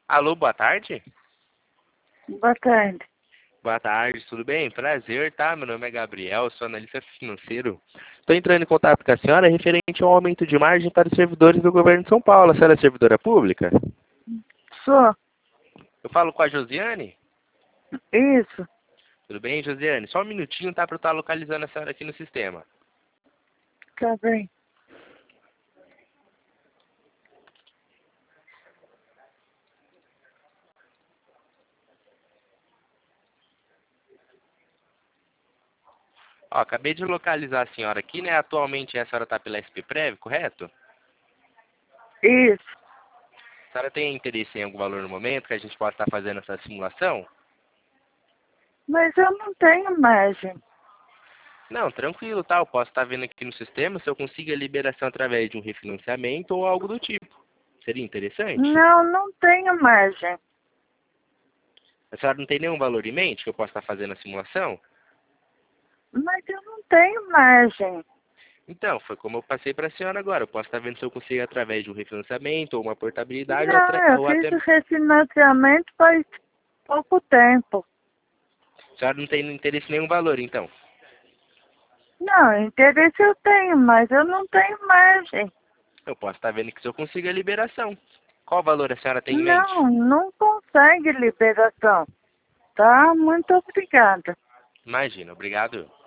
Alô, boa tarde? Boa tarde. Boa tarde, tudo bem? Prazer, tá? Meu nome é Gabriel, sou analista financeiro. Estou entrando em contato com a senhora referente ao aumento de margem para os servidores do governo de São Paulo. A senhora é servidora pública? Sou. Eu falo com a Josiane? Isso. Tudo bem, Josiane? Só um minutinho, tá? Para eu estar localizando a senhora aqui no sistema. Tá bem. Ó, acabei de localizar a senhora aqui, né? Atualmente a senhora está pela SPPrev, correto? Isso. A senhora tem interesse em algum valor no momento que a gente possa estar fazendo essa simulação? Mas eu não tenho margem. Não, tranquilo, tá? Eu posso estar vendo aqui no sistema se eu consigo a liberação através de um refinanciamento ou algo do tipo. Seria interessante? Não tenho margem. A senhora não tem nenhum valor em mente que eu possa estar fazendo a simulação? Mas eu não tenho margem. Então, foi como eu passei para a senhora agora. Eu posso estar vendo se eu consigo através de um refinanciamento ou uma portabilidade Não, eu ou fiz até... o refinanciamento faz pouco tempo. A senhora não tem interesse em nenhum valor, então? Não, interesse eu tenho, mas eu não tenho margem. Eu posso estar vendo que se eu consigo a liberação. Qual valor a senhora tem em mente? Não consegue liberação. Tá? Muito obrigada. Imagina, obrigado.